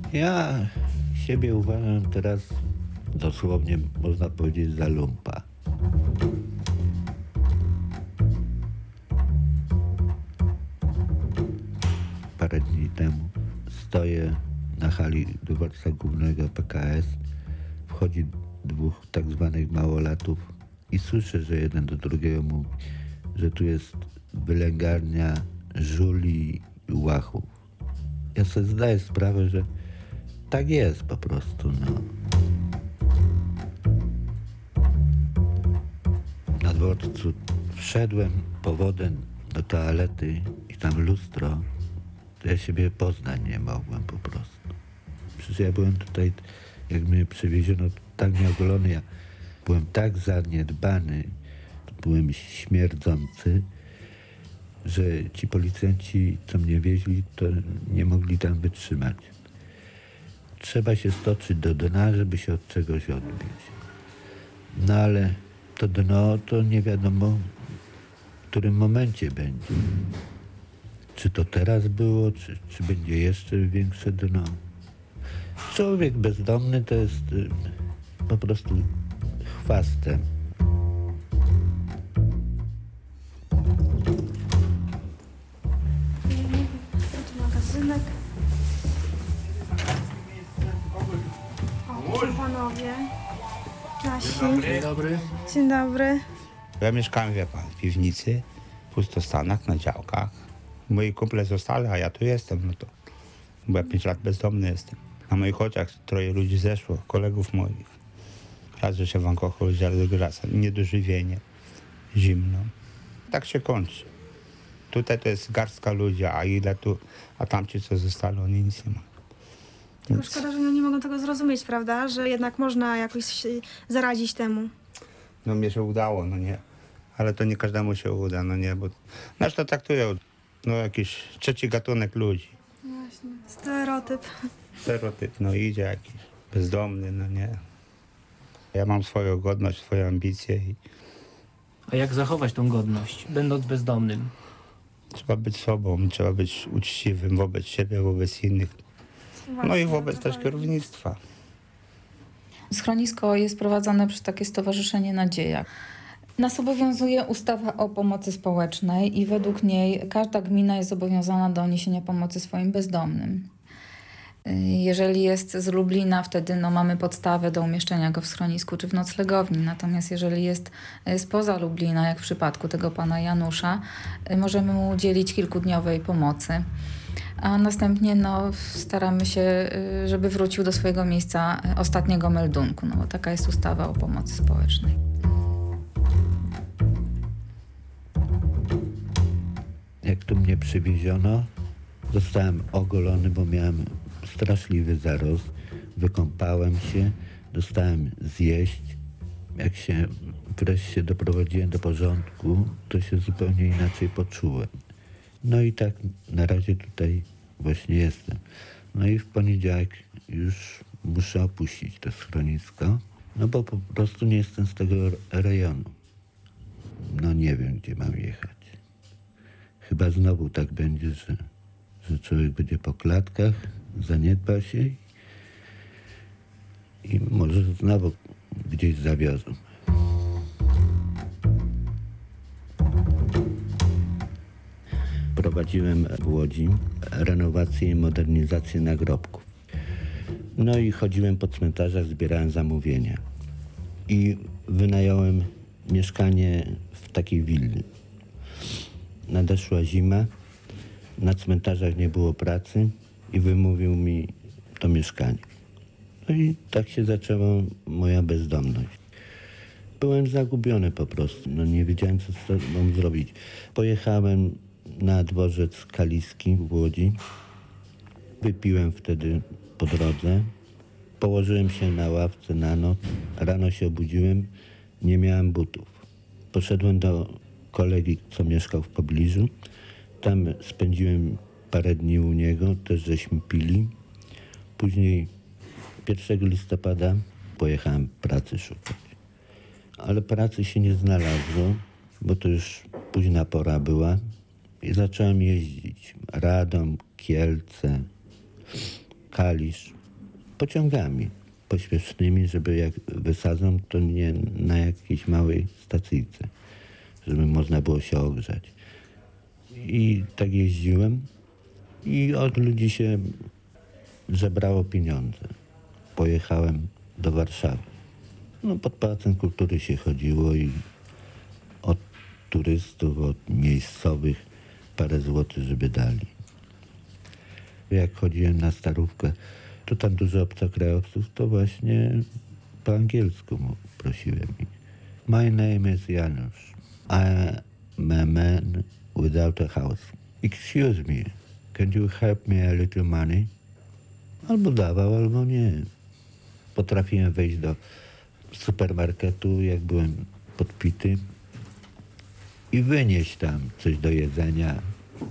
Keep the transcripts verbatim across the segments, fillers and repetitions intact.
Ja siebie uważam teraz dosłownie, można powiedzieć, za lumpa. Parę dni temu stoję na hali dworca głównego P K S. Wchodzi dwóch tak zwanych małolatów i słyszę, że jeden do drugiego mówi, że tu jest wylęgarnia żuli i łachów. Ja sobie zdaję sprawę, że tak jest po prostu, no. Na dworcu wszedłem po wodę do toalety i tam lustro, to ja siebie poznać nie mogłem po prostu. Przecież ja byłem tutaj, jak mnie przywieziono, tak nieogolony, ja byłem tak zaniedbany, byłem śmierdzący, że ci policjanci, co mnie wieźli, to nie mogli tam wytrzymać. Trzeba się stoczyć do dna, żeby się od czegoś odbić. No ale to dno, to nie wiadomo, w którym momencie będzie. Czy to teraz było, czy, czy będzie jeszcze większe dno. Człowiek bezdomny to jest y, po prostu chwastem. Tu magazynek. O, tu panowie. Nasi. Dzień dobry. Dzień dobry. Ja mieszkałem, wie pan, w piwnicy, w pustostanach, na działkach. Moi kumple zostali, a ja tu jestem, no to, bo ja pięć lat bezdomny jestem. Na moich oczach troje ludzi zeszło, kolegów moich. Raz, że się w alkohol, raz niedożywienie, zimno. Tak się kończy. Tutaj to jest garstka ludzi, a ile tu, a tamci co zostali, oni nic nie ma. Tylko szkoda, że oni nie mogą tego zrozumieć, prawda? Że jednak można jakoś się zaradzić temu. No mnie się udało, no nie. Ale to nie każdemu się uda, no nie, bo nas to traktują, no jakiś trzeci gatunek ludzi. Właśnie. Stereotyp. Stereotyp, no idzie jakiś bezdomny, no nie. Ja mam swoją godność, swoje ambicje i A jak zachować tą godność, będąc bezdomnym? trzeba być sobą, trzeba być uczciwym wobec siebie, wobec innych, no i wobec też kierownictwa. Schronisko jest prowadzone przez takie stowarzyszenie Nadzieja. Nas obowiązuje ustawa o pomocy społecznej i według niej każda gmina jest zobowiązana do niesienia pomocy swoim bezdomnym. Jeżeli jest z Lublina, wtedy no, mamy podstawę do umieszczenia go w schronisku czy w noclegowni. Natomiast jeżeli jest spoza Lublina, jak w przypadku tego pana Janusza, możemy mu udzielić kilkudniowej pomocy. A następnie no, staramy się, żeby wrócił do swojego miejsca ostatniego meldunku. No, bo taka jest ustawa o pomocy społecznej. Jak tu mnie przywieziono, zostałem ogolony, bo miałem straszliwy zarost. Wykąpałem się, dostałem zjeść. Jak się wreszcie doprowadziłem do porządku, to się zupełnie inaczej poczułem. No i tak na razie tutaj właśnie jestem. No i w poniedziałek już muszę opuścić to schronisko, no bo po prostu nie jestem z tego rejonu. No nie wiem, gdzie mam jechać. Chyba znowu tak będzie, że, że człowiek będzie po klatkach, zaniedba się i, i może znowu gdzieś zawiozą. Prowadziłem w Łodzi renowację i modernizację nagrobków. No i chodziłem po cmentarzach, zbierałem zamówienia. I wynająłem mieszkanie w takiej willi. Nadeszła zima, na cmentarzach nie było pracy i wymówił mi to mieszkanie. No i tak się zaczęła moja bezdomność. Byłem zagubiony po prostu, no nie wiedziałem, co z sobą zrobić. Pojechałem na dworzec Kaliski w Łodzi. Wypiłem wtedy po drodze. Położyłem się na ławce na noc. Rano się obudziłem, nie miałem butów. Poszedłem do kolegi, co mieszkał w pobliżu. Tam spędziłem parę dni u niego, też żeśmy pili. Później pierwszego listopada pojechałem pracy szukać. Ale pracy się nie znalazło, bo to już późna pora była. I zacząłem jeździć. Radom, Kielce, Kalisz. pociągami pośpiesznymi, żeby jak wysadzą, to nie na jakiejś małej stacyjce, żeby można było się ogrzać. I tak jeździłem i od ludzi się żebrało pieniądze. Pojechałem do Warszawy. No, pod Pałacem Kultury się chodziło i od turystów, od miejscowych parę złotych, żeby dali. Jak chodziłem na Starówkę, to tam dużo obcokrajowców, to właśnie po angielsku mu prosiłem ich. My name is Janusz. I'm a man without a house. Excuse me, can you help me a little money? Albo dawał, albo nie. Potrafiłem wejść do supermarketu, jak byłem podpity, i wynieść tam coś do jedzenia.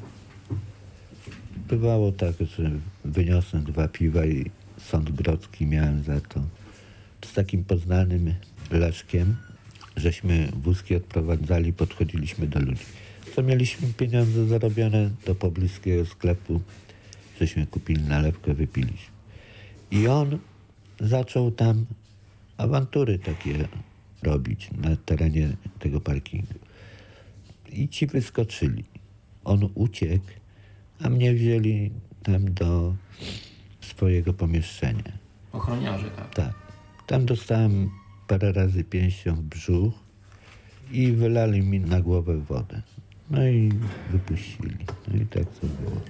Bywało tak, że wyniosłem dwa piwa i sąd grodzki miałem za to. Z takim poznanym Leszkiem, żeśmy wózki odprowadzali, podchodziliśmy do ludzi. Co mieliśmy pieniądze zarobione do pobliskiego sklepu, żeśmy kupili nalewkę, wypiliśmy. I on zaczął tam awantury takie robić na terenie tego parkingu. I ci wyskoczyli. On uciekł, a mnie wzięli tam do swojego pomieszczenia. Ochroniarze, tak. Tak. Tam dostałem parę razy pięścią w brzuch i wylali mi na głowę wodę. No i wypuścili. No i tak to było.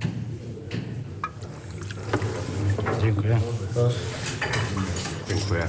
Dziękuję. Dziękuję.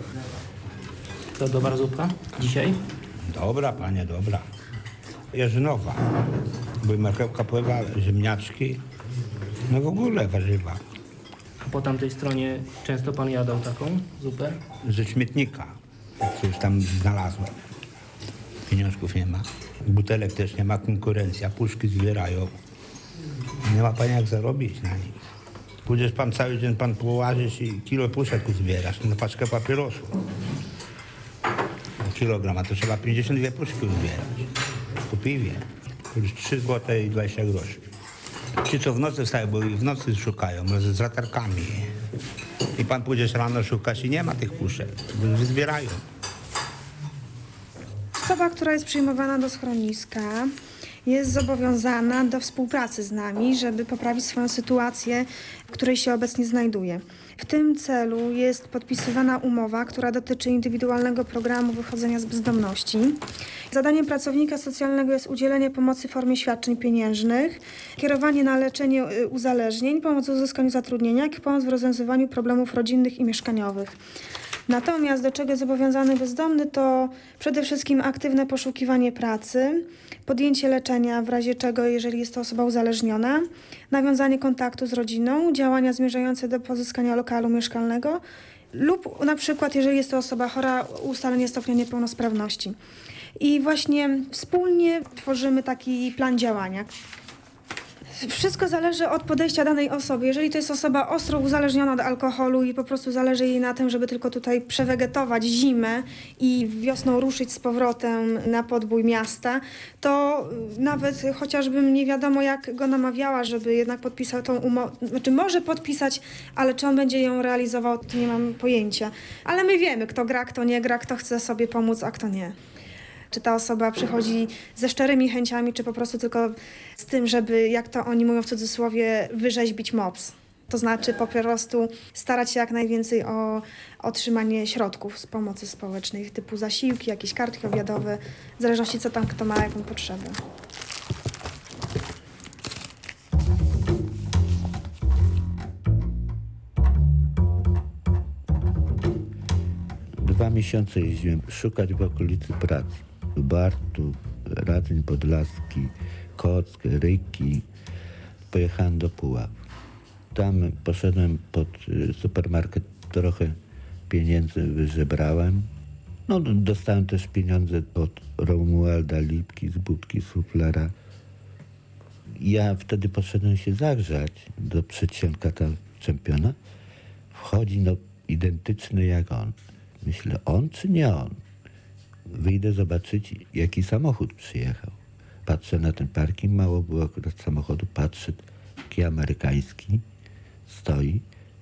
To dobra zupa dzisiaj? Dobra, panie, dobra. Jarzynowa, bo marchewka pływa, ziemniaczki, no w ogóle warzywa. A po tamtej stronie często pan jadał taką zupę? Ze śmietnika, co już tam znalazłem. Pieniążków nie ma. Butelek też nie ma, konkurencja, puszki zbierają. Nie ma pan jak zarobić na nich. Pójdziesz pan cały dzień, pan połażysz i kilo puszek zbierasz na paczkę papierosów. Kilogram, a to trzeba pięćdziesiąt dwie puszki zbierać. Po piwie. Już trzy złote i dwadzieścia groszy. Ci, co w nocy wstają, bo i w nocy szukają, może z latarkami. I pan pójdziesz rano, szukasz i nie ma tych puszek. Zbierają. Osoba, która jest przyjmowana do schroniska, jest zobowiązana do współpracy z nami, żeby poprawić swoją sytuację, w której się obecnie znajduje. W tym celu jest podpisywana umowa, która dotyczy indywidualnego programu wychodzenia z bezdomności. Zadaniem pracownika socjalnego jest udzielenie pomocy w formie świadczeń pieniężnych, kierowanie na leczenie uzależnień, pomoc w uzyskaniu zatrudnienia, jak i pomoc w rozwiązywaniu problemów rodzinnych i mieszkaniowych. Natomiast do czego jest zobowiązany bezdomny, to przede wszystkim aktywne poszukiwanie pracy, podjęcie leczenia w razie czego, jeżeli jest to osoba uzależniona, nawiązanie kontaktu z rodziną, działania zmierzające do pozyskania lokalu mieszkalnego lub na przykład, jeżeli jest to osoba chora, ustalenie stopnia niepełnosprawności. I właśnie wspólnie tworzymy taki plan działania. Wszystko zależy od podejścia danej osoby. Jeżeli to jest osoba ostro uzależniona od alkoholu i po prostu zależy jej na tym, żeby tylko tutaj przewegetować zimę i wiosną ruszyć z powrotem na podbój miasta, to nawet chociażbym nie wiadomo jak go namawiała, żeby jednak podpisał tą umowę, znaczy może podpisać, ale czy on będzie ją realizował, to nie mam pojęcia. Ale my wiemy, kto gra, kto nie gra, kto chce sobie pomóc, a kto nie. Czy ta osoba przychodzi ze szczerymi chęciami, czy po prostu tylko z tym, żeby, jak to oni mówią w cudzysłowie, wyrzeźbić mops. To znaczy po prostu starać się jak najwięcej o otrzymanie środków z pomocy społecznej, typu zasiłki, jakieś kartki obiadowe, w zależności co tam kto ma, jaką potrzebę. Dwa miesiące jeździłem szukać w okolicy pracy. Bartów, Radzyń Podlaski, Kock, Ryki. Pojechałem do Puław. Tam poszedłem pod supermarket, trochę pieniędzy wyżebrałem. No, dostałem też pieniądze od Romualda Lipki z budki suflera. Ja wtedy poszedłem się zagrzać do przedsionka tam czempiona. Wchodzi no identyczny jak on. Myślę, on czy nie on? Wyjdę zobaczyć, jaki samochód przyjechał. Patrzę na ten parking, mało było akurat samochodu, patrzę, taki amerykański stoi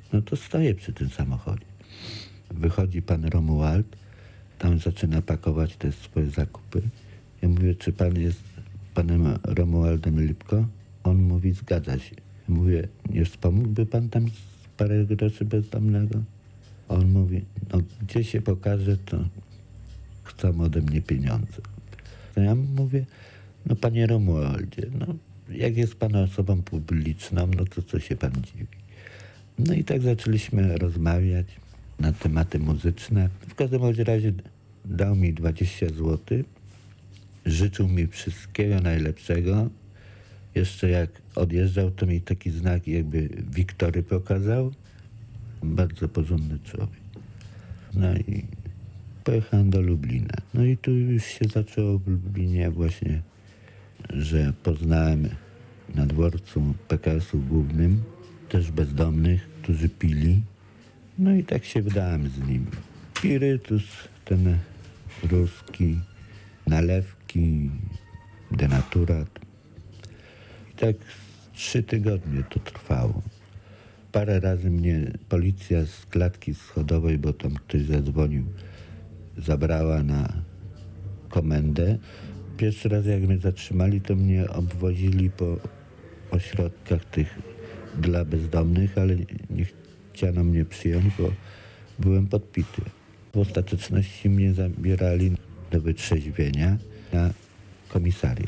No to stoję przy tym samochodzie. Wychodzi pan Romuald, tam zaczyna pakować te swoje zakupy. Ja mówię, czy pan jest panem Romualdem Lipko? On mówi, zgadza się. Mówię, nie wspomógłby pan tam z parę groszy bezdomnego? On mówi, no gdzie się pokaże, to chcą ode mnie pieniądze. No ja mówię, no panie Romualdzie, no jak jest pan osobą publiczną, no to co się pan dziwi? No i tak zaczęliśmy rozmawiać na tematy muzyczne. W każdym bądź razie dał mi dwadzieścia złotych, życzył mi wszystkiego najlepszego. Jeszcze jak odjeżdżał, to mi taki znak jakby Wiktory pokazał. Bardzo porządny człowiek. No i pojechałem do Lublina. No i tu już się zaczęło w Lublinie właśnie, że poznałem na dworcu P K S-u głównym też bezdomnych, którzy pili. No i tak się wydałem z nimi. Spirytus, ten ruski, nalewki, denaturat. I tak trzy tygodnie to trwało. Parę razy mnie policja z klatki schodowej, bo tam ktoś zadzwonił, zabrała na komendę. Pierwszy raz jak mnie zatrzymali, to mnie obwozili po ośrodkach tych dla bezdomnych, ale nie chciano mnie przyjąć, bo byłem podpity. W ostateczności mnie zabierali do wytrzeźwienia na komisariat.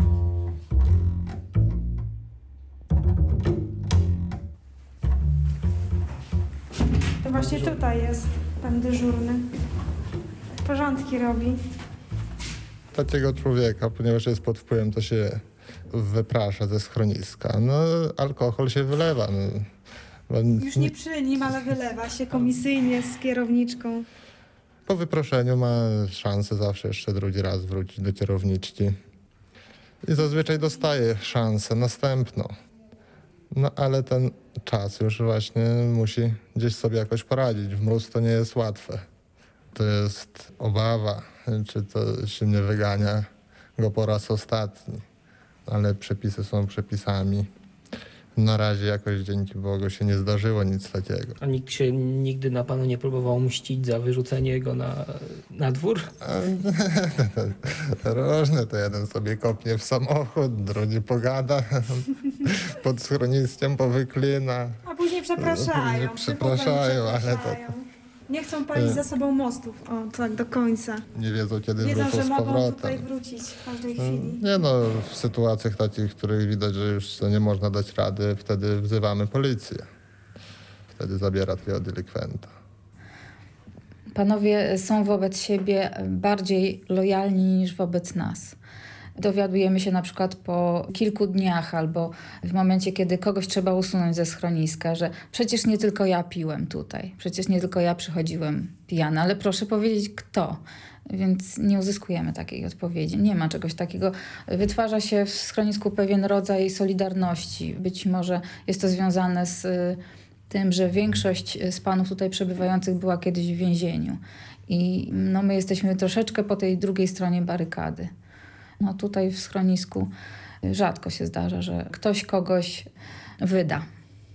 To właśnie tutaj jest pan dyżurny. Porządki robi. Takiego człowieka, ponieważ jest pod wpływem, to się wyprasza ze schroniska. No, alkohol się wylewa. No, bo Już nie przy nim, ale wylewa się komisyjnie z kierowniczką. po wyproszeniu ma szansę zawsze jeszcze drugi raz wrócić do kierowniczki. I zazwyczaj dostaje szansę następną. No ale ten czas już właśnie musi gdzieś sobie jakoś poradzić. W mróz to nie jest łatwe. To jest obawa, czy to się nie wygania go po raz ostatni. Ale przepisy są przepisami. Na razie jakoś dzięki Bogu się nie zdarzyło nic takiego. A nikt się nigdy na panu nie próbował mścić za wyrzucenie go na, na dwór? Różne, to jeden sobie kopnie w samochód, drugi pogada, pod schroniskiem powyklina. A później przepraszają. Później przepraszają, ale to- przepraszają. Nie chcą palić za sobą mostów, o tak do końca. Nie wiedzą, kiedy Wiedzą, wrócą że z mogą powrotem. tutaj wrócić w każdej chwili. Nie no, w sytuacjach takich, w których widać, że już nie można dać rady, wtedy wzywamy policję. Wtedy zabiera takiego delikwenta. Panowie są wobec siebie bardziej lojalni niż wobec nas. Dowiadujemy się na przykład po kilku dniach albo w momencie, kiedy kogoś trzeba usunąć ze schroniska, że przecież nie tylko ja piłem tutaj, przecież nie tylko ja przychodziłem pijany, ale proszę powiedzieć kto. Więc nie uzyskujemy takiej odpowiedzi. Nie ma czegoś takiego. Wytwarza się w schronisku pewien rodzaj solidarności. Być może jest to związane z y, tym, że większość z panów tutaj przebywających była kiedyś w więzieniu. I no, my jesteśmy troszeczkę po tej drugiej stronie barykady. No tutaj w schronisku rzadko się zdarza, że ktoś kogoś wyda.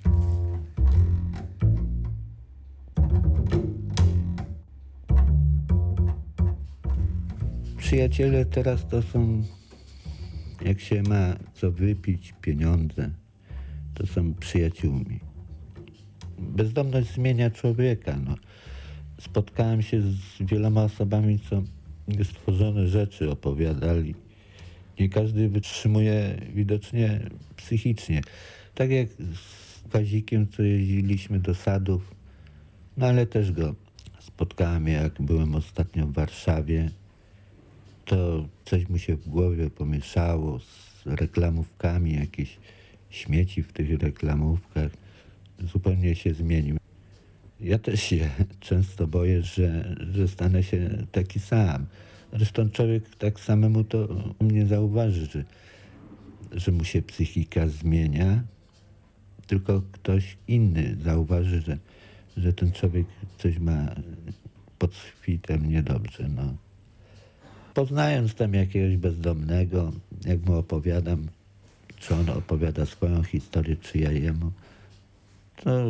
Przyjaciele teraz to są, jak się ma co wypić, pieniądze, to są przyjaciółmi. Bezdomność zmienia człowieka. No. Spotkałem się z wieloma osobami, co niestworzone rzeczy opowiadali. Nie każdy wytrzymuje widocznie psychicznie. Tak jak z Kazikiem, co jeździliśmy do sadów, no ale też go spotkałem, jak byłem ostatnio w Warszawie. To coś mu się w głowie pomieszało z reklamówkami, jakieś śmieci w tych reklamówkach. Zupełnie się zmienił. Ja też się często boję, że, że stanę się taki sam. Zresztą człowiek tak samemu to mnie zauważy, że, że mu się psychika zmienia, tylko ktoś inny zauważy, że, że ten człowiek coś ma pod sfitem niedobrze. No. Poznając tam jakiegoś bezdomnego, jak mu opowiadam, czy on opowiada swoją historię, czy ja jemu, to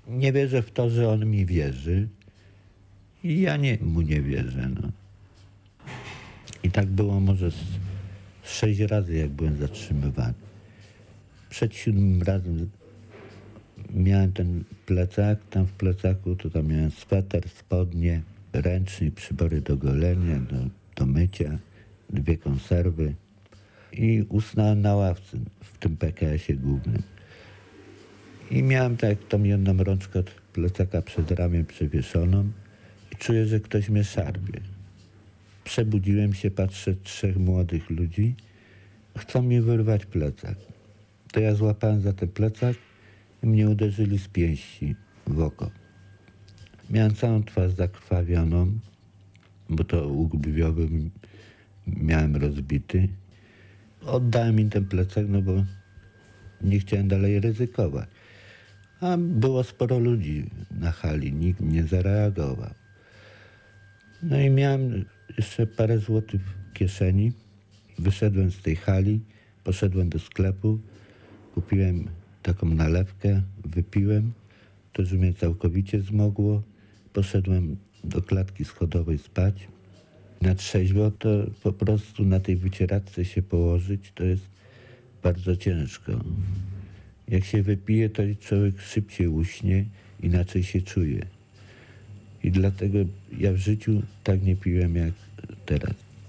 Nie wierzę w to, że on mi wierzy i ja nie, mu nie wierzę. No. I tak było może z sześć razy, jak byłem zatrzymywany. Przed siódmym razem miałem ten plecak, tam w plecaku to tam miałem sweter, spodnie, ręcznik, przybory do golenia, do, do mycia, dwie konserwy i usnąłem na ławce w tym P K S-ie głównym. I miałem tak tą jedną rączkę od plecaka przed ramię przewieszoną i czuję, że ktoś mnie szarpie. Przebudziłem się, patrzę, trzech młodych ludzi, chcą mi wyrwać plecak. To ja złapałem za ten plecak i mnie uderzyli z pięści w oko. Miałem całą twarz zakrwawioną, bo to łuk brwiowy miałem rozbity. Oddałem im ten plecak, no bo nie chciałem dalej ryzykować. A było sporo ludzi na hali, nikt nie zareagował. No i miałem jeszcze parę złotych w kieszeni. Wyszedłem z tej hali, poszedłem do sklepu, kupiłem taką nalewkę, wypiłem, to już mnie całkowicie zmogło. Poszedłem do klatki schodowej spać. Na trzeźwo to po prostu na tej wycieraczce się położyć to jest bardzo ciężko. Jak się wypije, to człowiek szybciej uśnie, inaczej się czuje. I dlatego ja w życiu tak nie piłem jak teraz.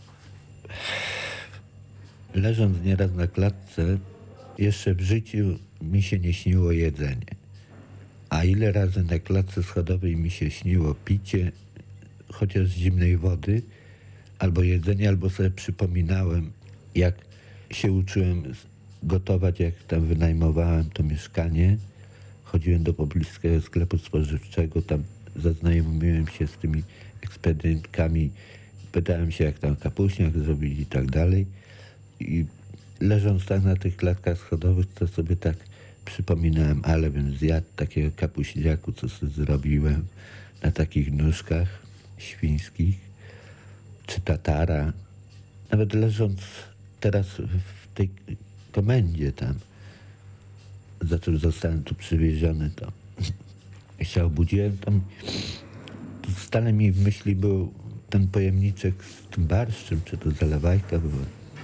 Leżąc nieraz na klatce, jeszcze w życiu mi się nie śniło jedzenie. A ile razy na klatce schodowej mi się śniło picie, chociaż z zimnej wody, albo jedzenie, albo sobie przypominałem, jak się uczyłem gotować, jak tam wynajmowałem to mieszkanie. Chodziłem do pobliskiego sklepu spożywczego, tam zaznajomiłem się z tymi ekspedientkami, pytałem się, jak tam kapuśniak zrobić i tak dalej. I leżąc tak na tych klatkach schodowych, to sobie tak przypominałem, ale bym zjadł takiego kapuśniaku, co sobie zrobiłem na takich nóżkach świńskich, czy tatara. Nawet leżąc teraz w tej komendzie tam, za czym zostałem tu przywieziony, to się obudziłem tam, to stale mi w myśli był ten pojemniczek z tym barszczem, czy to zalewajka była.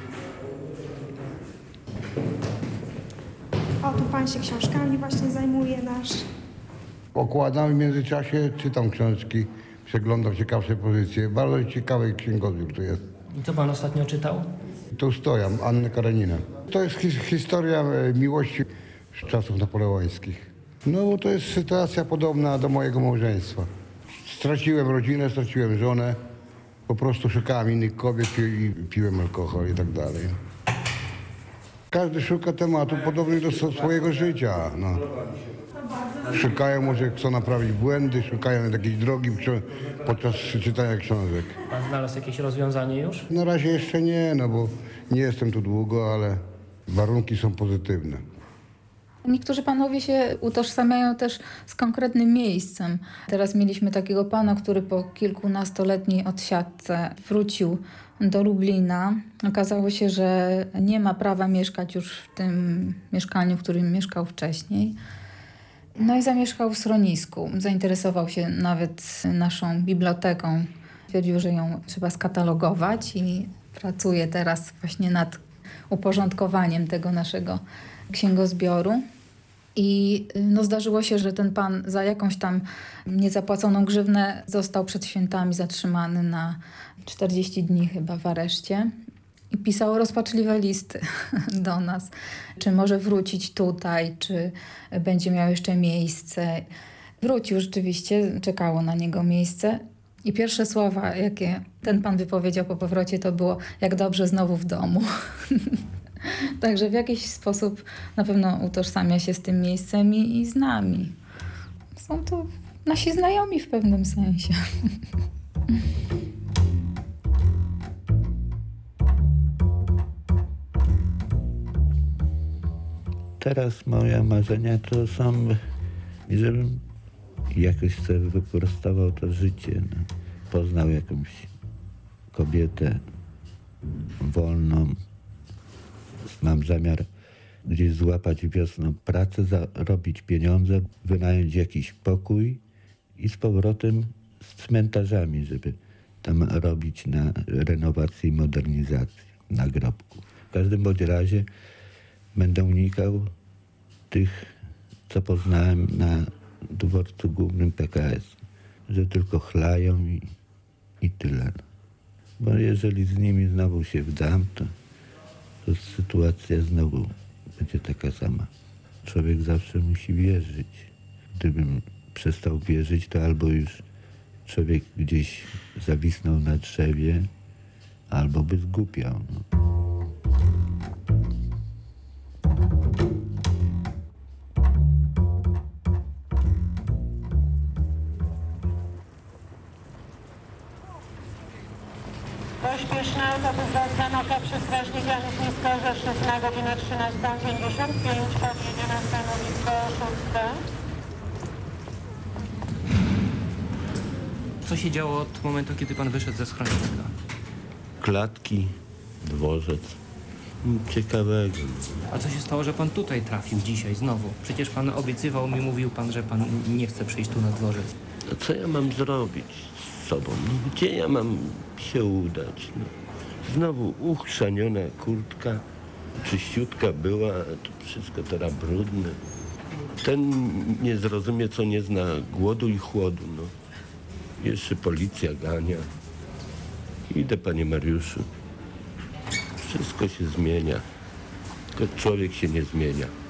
O, tu pan się książkami właśnie zajmuje nasz. Okładam w międzyczasie, czytam książki, przeglądam ciekawsze pozycje. Bardzo ciekawy księgozbiór tu jest. I co pan ostatnio czytał? Tu stoją, Annę Karenina. To jest his historia e, miłości z czasów napoleońskich. No to jest sytuacja podobna do mojego małżeństwa. Straciłem rodzinę, straciłem żonę. Po prostu szukałem innych kobiet pi i piłem alkohol i tak dalej. Każdy szuka tematu podobnych do swojego życia. No. Szukają, może chcą naprawić błędy, szukają jakiejś drogi podczas czytania książek. Pan znalazł jakieś rozwiązanie już? Na razie jeszcze nie, no bo nie jestem tu długo, ale warunki są pozytywne. Niektórzy panowie się utożsamiają też z konkretnym miejscem. Teraz mieliśmy takiego pana, który po kilkunastoletniej odsiadce wrócił do Lublina. Okazało się, że nie ma prawa mieszkać już w tym mieszkaniu, w którym mieszkał wcześniej. No i zamieszkał w schronisku. Zainteresował się nawet naszą biblioteką. Twierdził, że ją trzeba skatalogować i pracuje teraz właśnie nad uporządkowaniem tego naszego księgozbioru. I no, zdarzyło się, że ten pan za jakąś tam niezapłaconą grzywnę został przed świętami zatrzymany na czterdzieści dni chyba w areszcie. I pisał rozpaczliwe listy do nas, czy może wrócić tutaj, czy będzie miał jeszcze miejsce. Wrócił rzeczywiście, czekało na niego miejsce. I pierwsze słowa, jakie ten pan wypowiedział po powrocie, to było: jak dobrze znowu w domu. Także w jakiś sposób na pewno utożsamia się z tym miejscem i, i z nami. Są to nasi znajomi w pewnym sensie. Teraz moje marzenia to są, żebym jakoś sobie wyprostował to życie. No. Poznał jakąś kobietę wolną. Mam zamiar gdzieś złapać wiosną pracę, zarobić pieniądze, wynająć jakiś pokój i z powrotem z cmentarzami, żeby tam robić na renowację i modernizację nagrobków. W każdym bądź razie będę unikał tych, co poznałem na dworcu głównym P K S, że tylko chlają i, i tyle. Bo jeżeli z nimi znowu się wdam, to, to sytuacja znowu będzie taka sama. Człowiek zawsze musi wierzyć. Gdybym przestał wierzyć, to albo już człowiek gdzieś zawisnął na drzewie, albo by zgłupiał. No. Pośpieszny autobus do Stanoka przy strażnik Janusz Nisko-Rzeszów na godzinę trzynastą pięćdziesiąt pięć podjedzie na stanowisko szóste. Co się działo od momentu, kiedy pan wyszedł ze schroniska? Klatki, dworzec. Ciekawego. A co się stało, że pan tutaj trafił dzisiaj znowu? Przecież pan obiecywał mi, mówił pan, że pan nie chce przyjść tu na dworzec. A co ja mam zrobić z sobą? No, gdzie ja mam się udać? No, znowu uchrzaniona kurtka, czyściutka była, a to wszystko teraz brudne. Ten nie zrozumie, co nie zna głodu i chłodu. No. Jeszcze policja gania. Idę, panie Mariuszu. Wszystko się zmienia, tylko człowiek się nie zmienia.